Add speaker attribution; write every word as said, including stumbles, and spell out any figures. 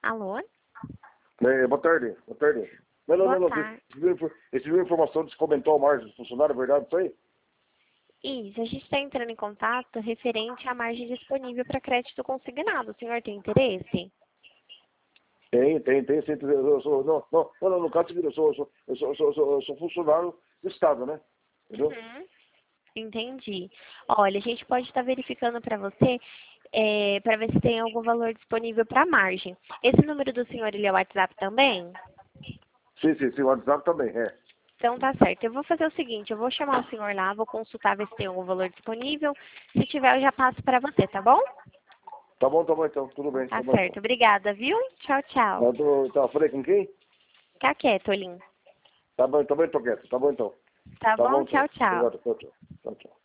Speaker 1: Alô?
Speaker 2: É, boa tarde, boa tarde. Não, não,
Speaker 1: Boa
Speaker 2: não, não.
Speaker 1: tarde.
Speaker 2: Você viu, você viu a informação de que comentou a margem do funcionário, é verdade isso aí?
Speaker 1: Isso, a gente está entrando em contato referente à margem disponível para crédito consignado. O senhor tem interesse?
Speaker 2: Tem, tem, tem. Sim, eu sou, não, não, não, não, no caso, eu sou, eu sou, eu sou, eu sou, eu sou, eu sou funcionário do Estado, né? Entendeu?
Speaker 1: Uhum. Entendi. Olha, a gente pode estar verificando para você, é, para ver se tem algum valor disponível para margem. Esse número do senhor, ele é o WhatsApp também?
Speaker 2: Sim, sim, sim, o WhatsApp também, é.
Speaker 1: Então tá certo. Eu vou fazer o seguinte, eu vou chamar o senhor lá, vou consultar ver se tem algum valor disponível. Se tiver, eu já passo para você, tá bom?
Speaker 2: Tá bom, tá bom então, tudo bem,
Speaker 1: Tá
Speaker 2: tá bom então.
Speaker 1: certo. Obrigada, viu? Tchau, tchau.
Speaker 2: Eu tô, tá, falei com quem?
Speaker 1: Fica quieto, Olim.
Speaker 2: Tá bom, tá bom, tô quieto, tá bom então.
Speaker 1: Tá
Speaker 2: Tá
Speaker 1: bom?
Speaker 2: bom então.
Speaker 1: Tchau, tchau.
Speaker 2: Obrigado, tchau, tchau. Tchau, tchau.